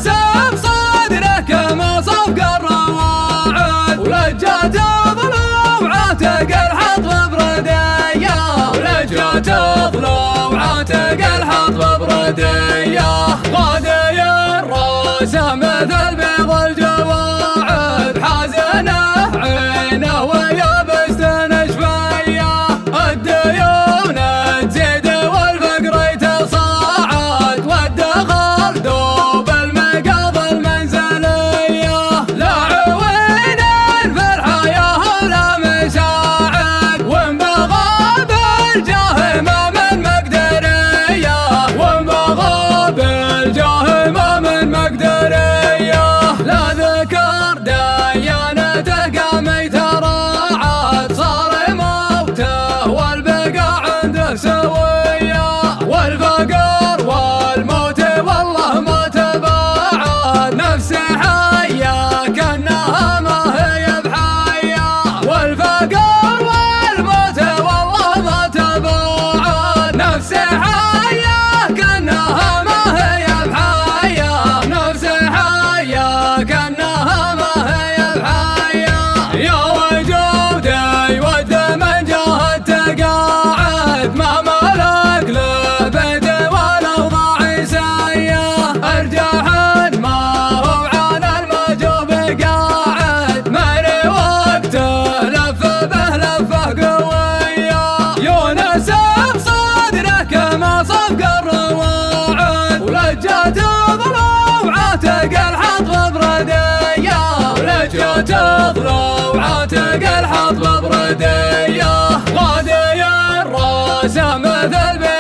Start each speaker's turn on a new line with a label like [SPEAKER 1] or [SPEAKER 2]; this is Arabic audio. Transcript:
[SPEAKER 1] يونس بصدره كما صفق الرواعد ولجات ضلوع عاتق الحطب برديه ولجات ضلوع عاتق الحطب برديه غادي الراس مثل بيض الجواعد حازنه عينه ويابس نشفيه الديون تزيد والفقر تصاعد والدخل دوب المقاض المنزليه لا عوين في الحياه ولا مساعد وانبغى بالجاه ما من مقدريه وانبغى بالجاه ما من مقدريه لا ذكر ديانته قام يتراعد صار موته والبقاء عنده سويه والفقر والموت والله ما تباعد نفسه حيه كانها ما هي بحيه والفقر والموت والله ما تباعد نفسه حيه كانها ما هي بحيه نفسه حيه كانها ما هي بحيه يا وجودي ود من جاه التقاعد ما ملك له بيت والاوضاع سيه ارجح ما هو عن المجوب قاعد ماني وقته لف به لفه قويه يونس بصدره كما صفق الرواعد ولجات ضلوع عاتق الحطب برديه ولجات ضلوع عاتق الحطب برديه غادي الراس مثل